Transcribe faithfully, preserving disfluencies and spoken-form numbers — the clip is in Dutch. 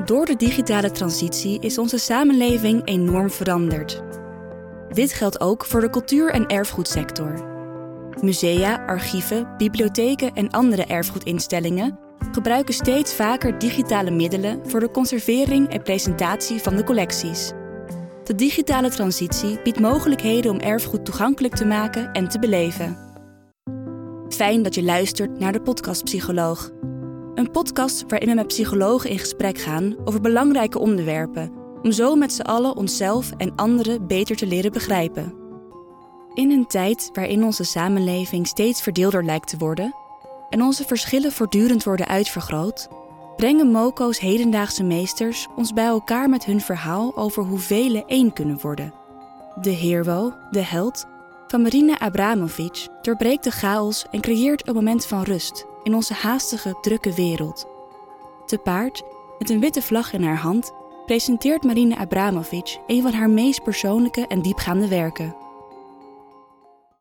Door de digitale transitie is onze samenleving enorm veranderd. Dit geldt ook voor de cultuur- en erfgoedsector. Musea, archieven, bibliotheken en andere erfgoedinstellingen gebruiken steeds vaker digitale middelen voor de conservering en presentatie van de collecties. De digitale transitie biedt mogelijkheden om erfgoed toegankelijk te maken en te beleven. Fijn dat je luistert naar de podcast Psycholoog. Een podcast waarin we met psychologen in gesprek gaan over belangrijke onderwerpen, om zo met z'n allen onszelf en anderen beter te leren begrijpen. In een tijd waarin onze samenleving steeds verdeelder lijkt te worden en onze verschillen voortdurend worden uitvergroot, brengen Moko's hedendaagse meesters ons bij elkaar met hun verhaal over hoe velen één kunnen worden. De hero, de held, van Marina Abramovic doorbreekt de chaos en creëert een moment van rust in onze haastige, drukke wereld. Te paard, met een witte vlag in haar hand, presenteert Marina Abramovic een van haar meest persoonlijke en diepgaande werken.